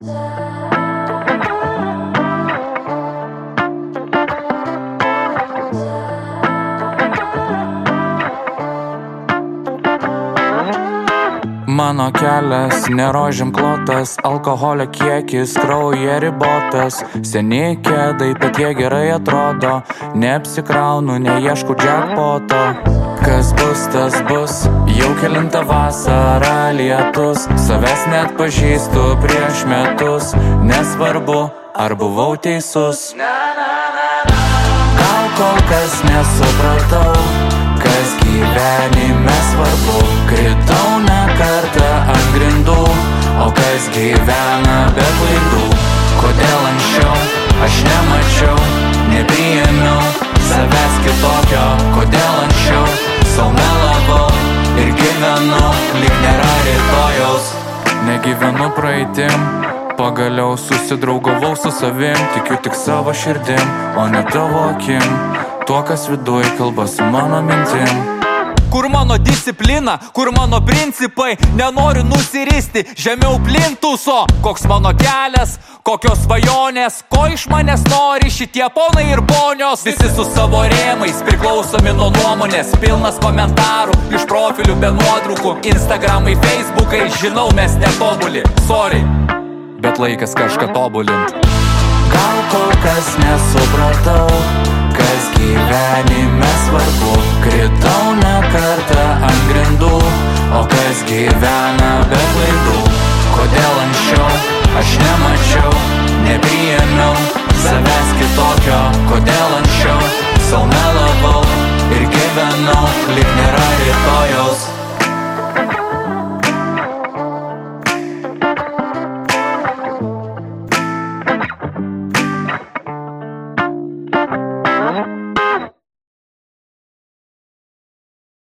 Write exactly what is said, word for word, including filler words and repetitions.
Mano kelias nerožėm klotas, alkoholio kiekis kraujyje ribotas. Seni kėdai, bet jie gerai atrodo, neapsikraunu, neiešku jackpoto. Kas bus, tas bus, jau kelintą vasarą lietus. Savęs net pažįstu prieš metus, nesvarbu, ar buvau teisus. Gal kol kas nesupratau, kas gyvenime svarbu. Kritau ne kartą ant grindų, o kas gyvena be klaidų. Kodėl anksčiau aš nemačiau, nepriėmiau savęs kitokio. Kodėl anksčiau sau melavau ir gyvenau, lyg nėra rytojaus. Negyvenu praeitim, pagaliau susidraugavau su savim. Tikiu tik savo širdim, o ne tavo akim. Tuo, kas viduj kalba su mano mintim. Kur mano disciplina, kur mano principai, nenoriu nusiristi žemiau plintuso. Koks mano kelias, kokios svajonės, ko iš manęs nori šitie ponai ir ponios. Visi su savo rėmais, priklausomi nuo nuomonės, pilnas komentarų, iš profilių be nuotraukų. Instagramai, Facebookai, žinau mes netobuli, sorry, bet laikas kažką tobulint. Gal kol kas nesupratau, kas gyvenime svarbu. Kritau ne kartą ant grindų, o kas gyvena be klaidų. Kodėl anksčiau aš nemačiau, nepriėmiau savęs kitokio. Kodėl anksčiau sau melavau ir gyvenau, lyg nėra rytojaus. Uh-huh.